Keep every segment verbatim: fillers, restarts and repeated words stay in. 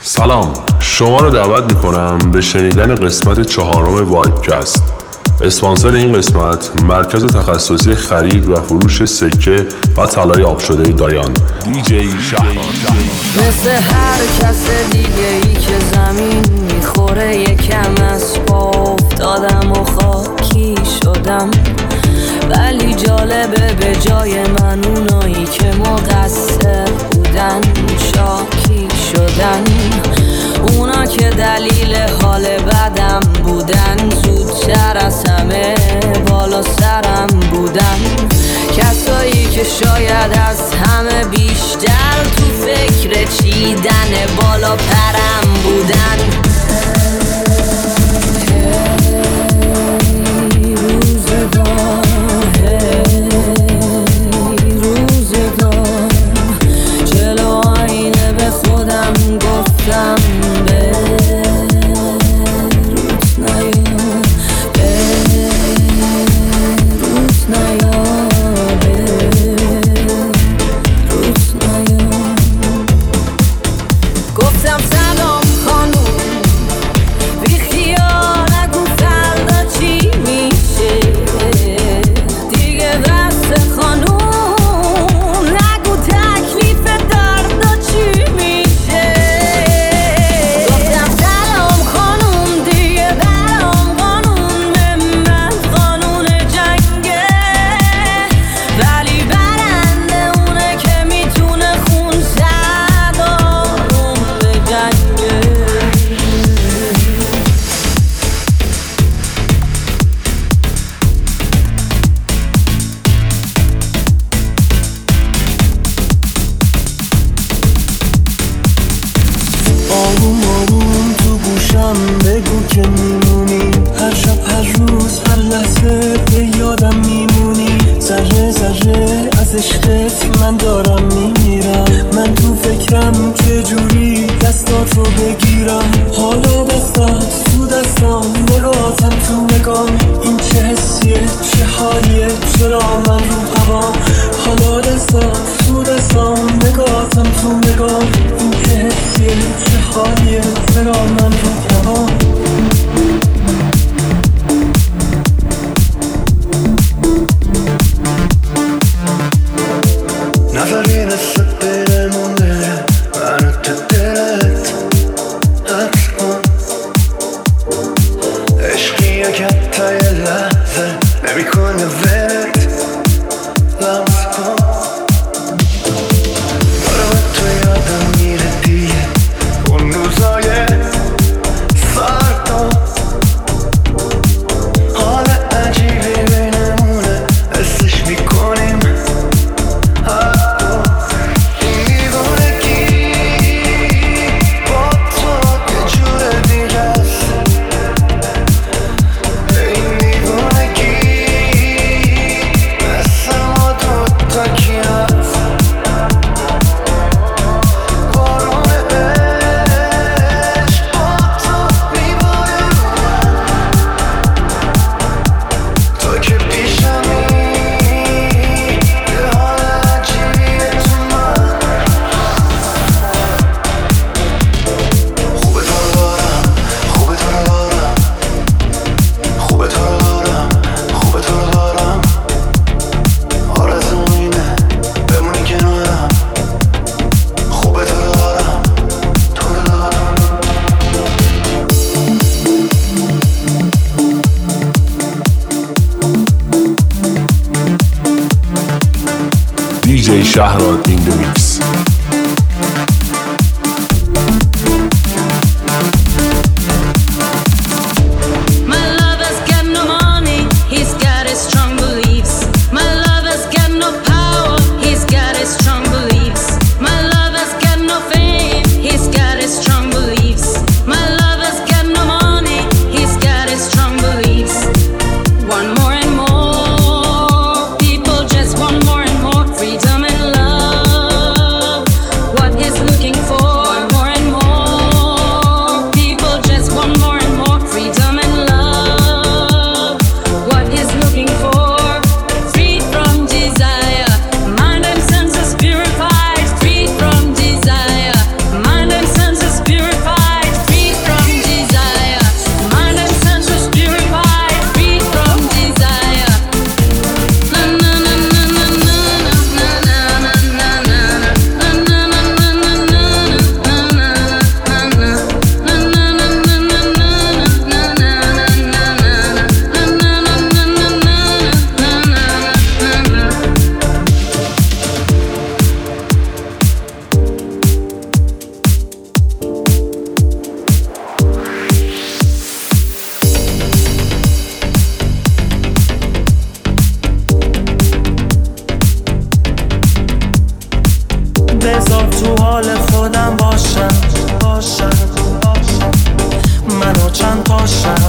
سلام، شما رو دعوت میکنم به شنیدن قسمت چهارم وایبکست. اسپانسر این قسمت مرکز تخصصی خرید و فروش سکه و طلای آب شده دایان، دیجی شهران. مثل هر کس دیگه ای که زمین میخوره یکم از پا افتادم و خاکی شدم، ولی جالبه به جای من اونایی که مقصر بودن شاکی شدن. اونا که دلیل حال بدم بودن زودتر از همه بالا سرم بودن. کسایی که شاید از همه بیشتر تو فکر چیدن بالا پرم بودن. دیجی شهران این دو میکس. Freedom and love. حال خودم باشم باشم منو چند تاشم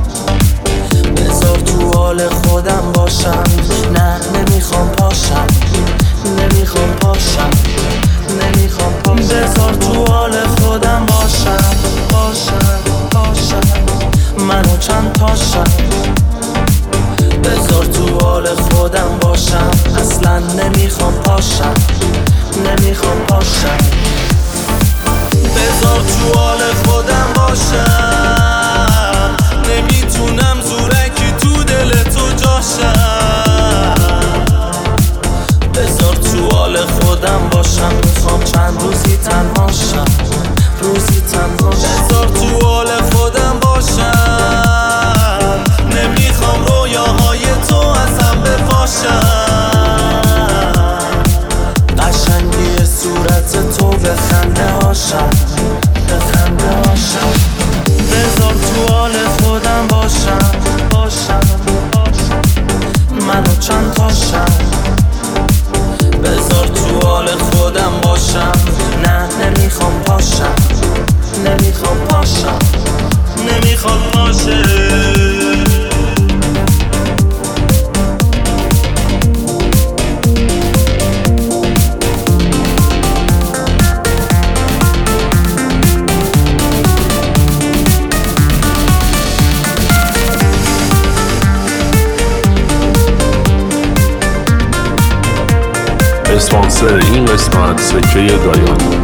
بذار تو حال خودم باشم نه نمیخوام پاشم نمیخوام پاشم نمیخوام پاشم بذار تو حال خودم باشم باشم باشم منو چند تاشم بذار تو حال خودم باشم اصلا نمیخوام پاشم نمیخوام پاشم بذار تو حال خودم باشم نمیتونم زورکی تو دل تو جاشم بذار تو حال خودم باشم میخوام چند روزی تنها شم روزی تنها شم بذار تو حال خودم باشم نمیخوام رویاهای تو از هم بپاشم قشنگی صورت تو به خنده هاشم به خنده هاشم بذار تو حال خودم باشم باشم منو چند تاشم بذار تو حال خودم باشم نه نمیخوام پاشم نمیخوام پاشم نمیخوام پاشم اسپانسر این قسمت سکه دایان.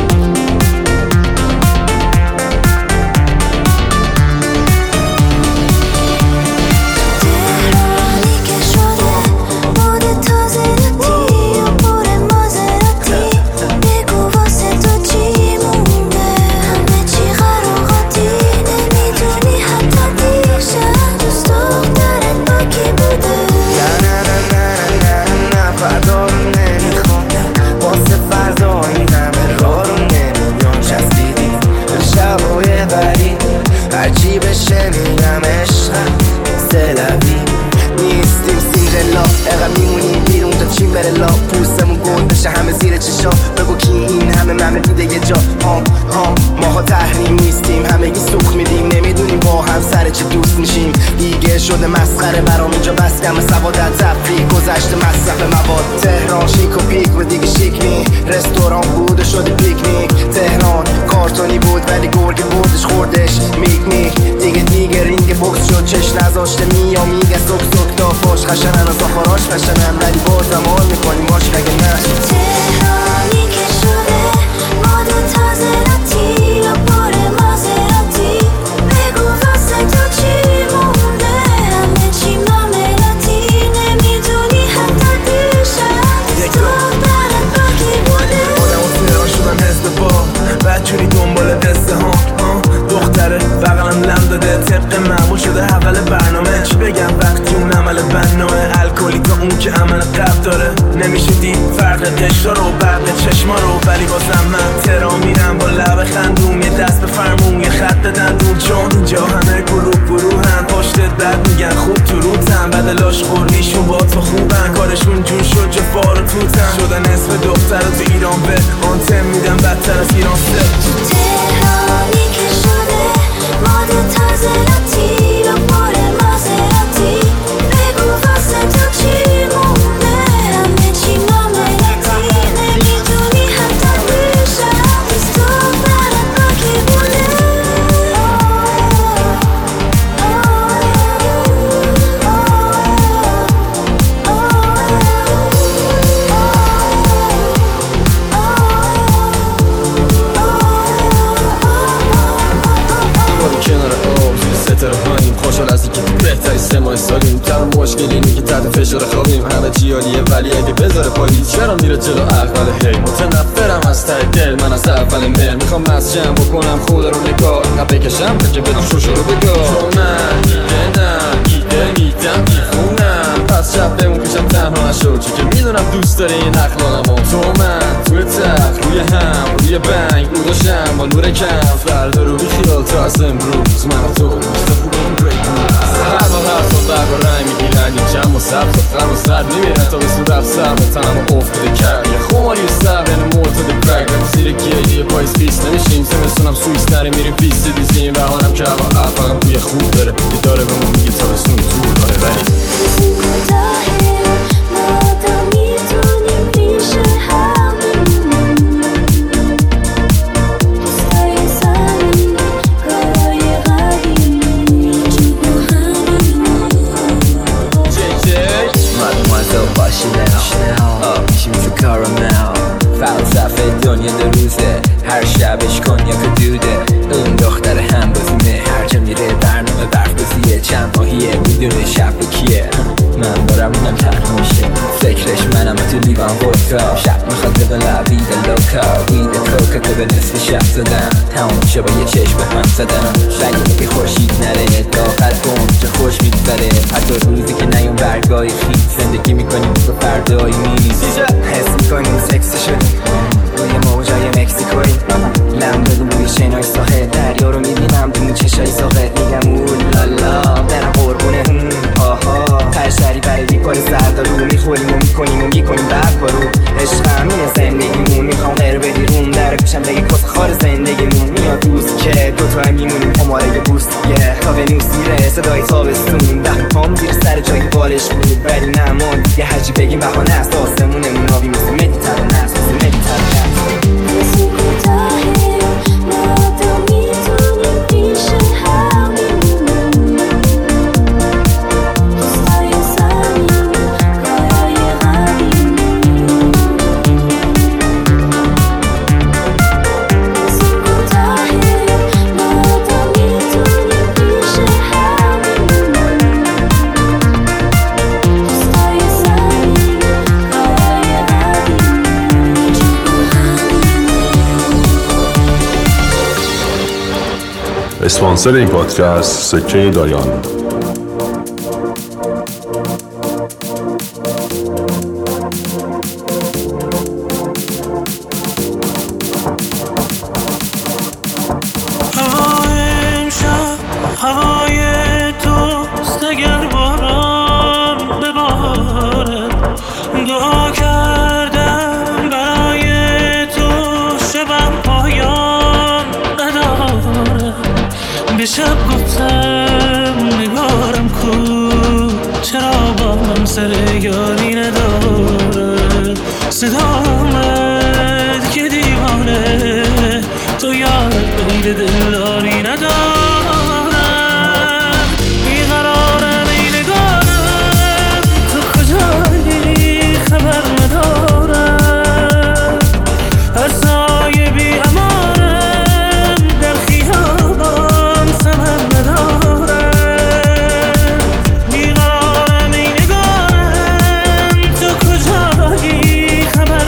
بگو کی این همه ممه دیده یه جا هام هام ماها تحریم نیستیم همگی سوخ میدیم نمیدونیم با هم سر چه دوست میشیم دیگه شده مسخره برام اینجا بس کم سوادت تفریح گذشته مصرف مواد تهران شیک و پیک و دیگه شیک نی رستوران بود و شده پیکنیک تهران کارتونی بود ولی گرگ بردش خوردش میک میک دیگه دیگه رینگ بوکس شد چش نذاشته میا میگه سک سک تا فاش خشنن و زافاراش خشنن ولی بازم حال میکنیم ماش مگه نه تهرانی که شده ماد تازراتی یا پر مازراتی بگو واسه تو چی مونده همه چی معاملاتی نمیدونی حتی دیشب دخترت با کی بوده آدم و تهران شدم حزب با بدجوری دنبال قصه ها دختره بغلم لم داده طبق معمول شده اول برنامه چی بگم وقتی اون عمل بناه الکلی تا اون که عمل قبل داره نمیشه دید فرق قشرا رو برق چشما رو ولی بازم من تهران میرم با لب خندوم یه دست به فرمون یه خط بدن دون چون اینجا همه گروه گروه هم پشتت بد میگن خوب تو روتن بدلاش خوردیشون با تو خوبن کارشون جون شد جفا رو توتن شدن اسم دختر رو تو ایران به آنتم میدن بدتر از ایران سه تهرانی که شده ماد تازراتی یا پر مازراتی بگو واسه تو چی مونده همه چی معاملاتی نمیدونی حتی دیشب دخترت با کی بوده خوشحال از اینکه تو بهتری سه ماه سالیم تنها مشکل اینه که تحت فشار خوابیم همه چی عالیه ولی اگه بذاره پاییز چرا میره جلو اول هی متنفرم از ته دل من از اول مهر میخوام مسجم بکنم خود رو نگاه اینقدر بکشم که بدون شوشو رو بگاه چون من دیگه نه ایده میدم میخونم پس شب بمون پیشم تنها نشو چون که میدونم دوست داری این اخلاقمو تو من توی تخت روی هم روی بنگ رو داشتم با نور کم فردا رو بیخیال تا از امروز من و تو هر با هر تا برگ و رنگ میگیرن یه جمع و سبت و خم و سر نمیرن تا به سو رفت سر و تنم و افتاده کرد یه خماری سر بین مرتد برگ و زیر میاد روزه هر شبش کنیاک دوده اون دختر هم بازیمه هر جا میره برنامه برف بازیه چند ماهیه میدونه شب کیه من دارم اونم تنها میشه فکرش منم تو لیوان ودکا شب میخواد ببلا وید لوکا وید کوکا که به نصف شب زدم تمام میشه با یه چشم به هم زدم بگه که خورشید نره داخل اونجا خوش میگذره حتی روزی که نیون برگای خیز زندگی میکنیم با فردایی نیست حس میکنیم سکسی شدیم روی موجای مکسیکوی لم بدیم روی شنای ساحل دریا رو میبینم تو چشای ساقه میگم اولالا برم قربونه آها تشتری برای بیکار سردارو میخوریم و میکنیم و میکنیم بعد بارو عشق همینه زندگیمون میخوام غیر بدی روم در پیشم بگی کس خار زندگیمون میاد روز که دوتای میمونیم هماره یه بورسیه تا ونوس میره صدای تابستون ده پام زیر سر جایی بالش بود ولی نمان یه هرچی بگیم بهانه است آسمونمون آبی مثل مدیترانه است مثل مدیترانه است مثل کوتاهه نادا میتونیم پیش هم دوستای زمین کارای قدیم مثل کوتاهه نادا میتونیم پیش هم دوستای زمین کارای قدیم اسپانسر این پادکست سکه دایان. هوای توست اگر باران ببارد دعا کردم برای تو شبم پایان ندارد به شب گفتم نگارم کو چرا با من سر یاری ندارد صدا آمد که دیوانه تو یاد غیر دلداری ندارد بیقرارم ای نگارم تو کجایی خبر ندارم از سایه بی امانم در خیابان ثمر ندارم بیقرارم ای نگارم تو کجایی خبر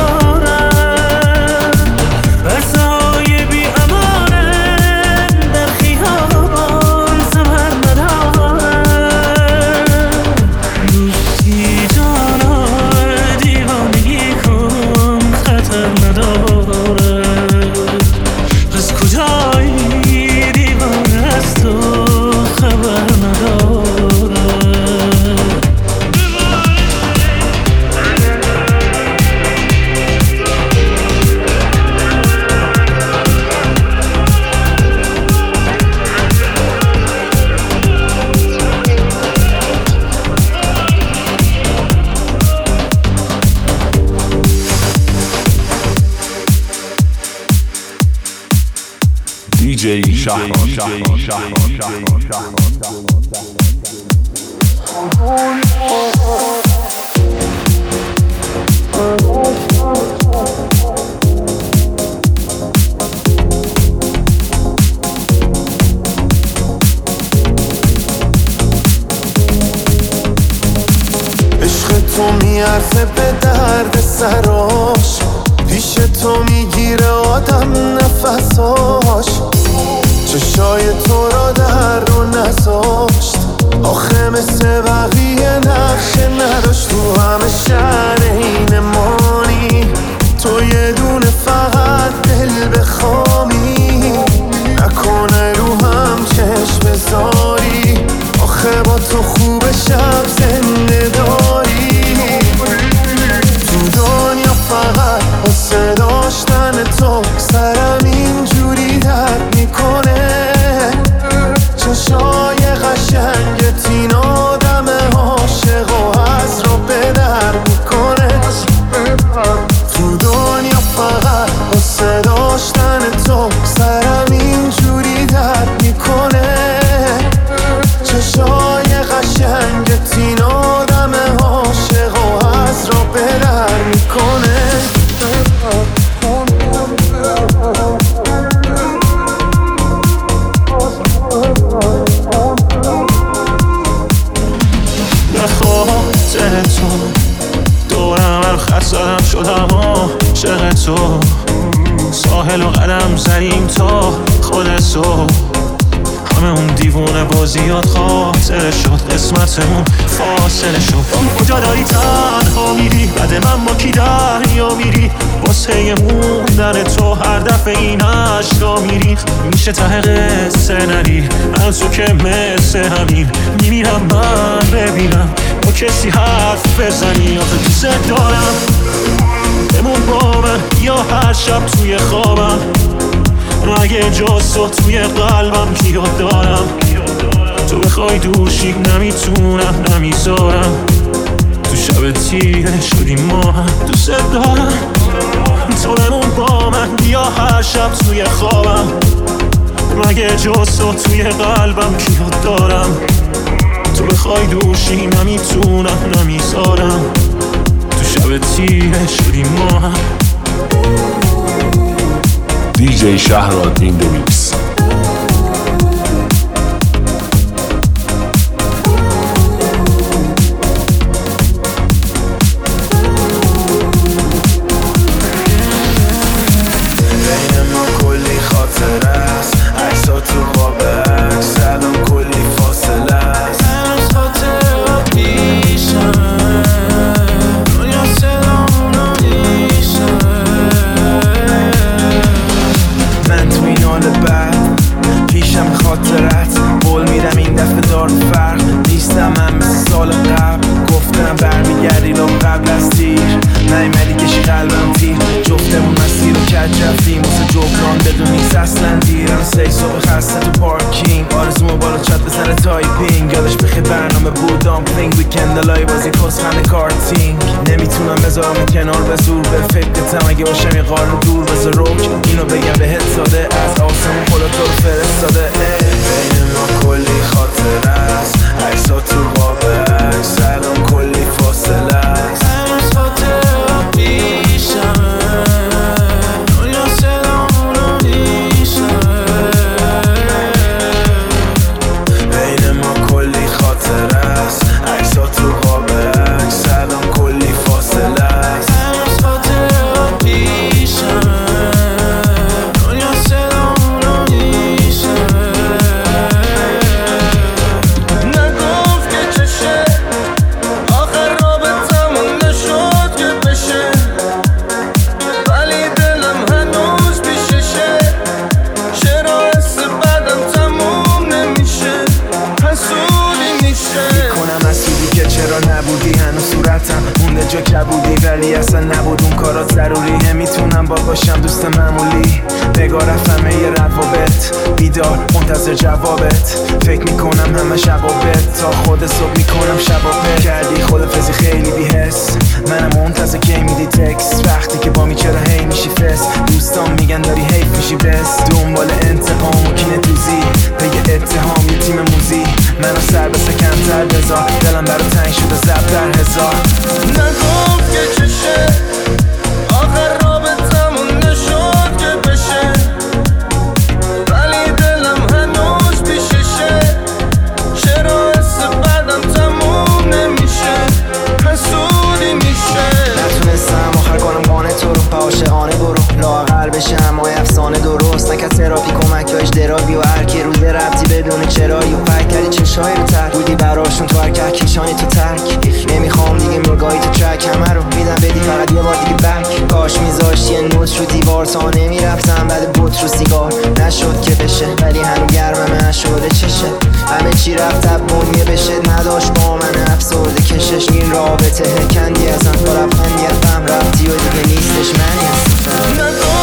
ندارم از سایه بی امانم در خیابان ثمر ندارم دوستی جانا دیوانگی کن خطر ندارد از کجایی دیوانه از تو خبر ندارد دیجی شهرام. عشق تو میارزه به درد سراش پیش تو میگیره آدم نفساش چشای تو را در رو نذاشت آخه مثل بقیه نقشه نداشت تو همه شهر این مانی تو یه دونه فقط دل بخوامی نکنه رو هم چشم بذاری آخه با تو خوب شب زنده داری تو دنیا فقط واسه داشتن تو سرم اینجوری درد میکنه چشای قشنگت این آدم عاشق و از رو به در میکنه تو دنیا فقط واسه داشتن تو سرم اینجوری درد میکنه چشای قشنگت این آدم عاشق و از رو به در میکنه تو ساحل و قدم زنیم تا خود صبح همه اون دیوونه بازیات خاطره شد قسمتمون فاصله شد کجا داری تنها میری بعد من با کی دریا میری واسه موندن تو هر دفعه این عشقا میری میشه ته قصه نری از تو که مثل همین میمیرم من ببینم با کسی حرف بزنی آخه دوست دارم بمون با من یا هر شب توی خوابم اگه جز تو توی قلبم یاد دارم تو بخوای دوشی نمیتونم نمیذارم تو شب تیره شدی ما هم دوست دارم تو بمون با من بیا هر شب توی خوابم اگه جز تو توی قلبم یاد دارم تو بخوای دوشی نمیتونم نمیذارم تو شب تیره شدی ما هم دی جی شهراد این دمیکس. بین ما کلی خاطره است عکسا تو قاب عکس الان کلی فاصله است هنوز خاطره پیشم دنیا صدامونو میشم من تو این حال بد پیشم خاطرت بول میرم این دفعه دار فرق نیستم من مثل سال قبل گفتم برمیگردی لام قبل از تیر نیمدی کشی قلبم تیر جفتمون مسیر رو کج رفتیم واسه جبران بدون نیست اصلا دیرم سی صبح خسته تو پارکینگ آرزومو بالا چت بزنه تایپینگ یادش بخیر برنامه بود دامپلینگ ویکند لای بازی کسخنده کارتینگ نمیتونم بذارم کنار به زور به فکرتم اگه باشم یه قارن دور بذار روک اینو بگم بهت ساده از آسمون خدا تو رو فرستاده بین ما کلی خاطره است عکسا تو قاب عکس الان کلی فاصله است هنوز خاطره پیشم دنیا صدامونو میشم بین ما کلی خاطره است عکسا تو قاب عکس الان کلی فاصله است هنوز خاطره پیشم دنیا صدامونو میشم نگفت که چشه آخر رابطمون نشد که بشه ولی دلم هنوز پیششه چرا حس بدم تموم نمیشه حسودی میشه میکنم حسودی که چرا نبودی هنوز صورتم مونده جا کبودی ولی اصلا نبود اون کارات ضروری نمیتونم با باشم دوست معمولی نگاه رفتم یه روابط بیدار منتظر جوابت فکر میکنم همه شبابت تا خود صبح میکنم شبابت کردی خدافزی خیلی بی‌حس منم منتظر کی میدی تکس وقتی که با می چرا هی میشی فس دوستان میگن داری حیف میشی بس دنبال انتقام و کینه دوزی پی اتهام یه تیم موزی منو سر بسه کمتر بذار دلم برا تنگ شده زب در هزار نگفت که چشه آخر رابطمون نشد که بشه ولی دلم هنوز پیششه چرا حس بدم تموم نمیشه حسودی میشه نتونستم آخر کنم قانه تو رو به عاشقانه برو لااقل بشه همای افسانه درست نکرد تراپی کمک یا اجدرابی و هر کی روده ربطی بدون چرایی و پک کردی چشای رو تر بودی براشون تو هر که کیشانی تو ترک نمیخوام دیگه مرگاهی تو ترک همه رو میدم بدی فقط یه بار دیگه بک کاش میذاشتی یه نوت رو دیوار تا نمیرفتم بعد بوت رو سیگار نشد که بشه ولی هنو گرمم نشده چشه همه چی رفت تب بنیه بشه نداشت با من افسرده کشش این رابطه هکندی ازم تا رفتن یه فهم رفتی و دیگه نیستش منی هستم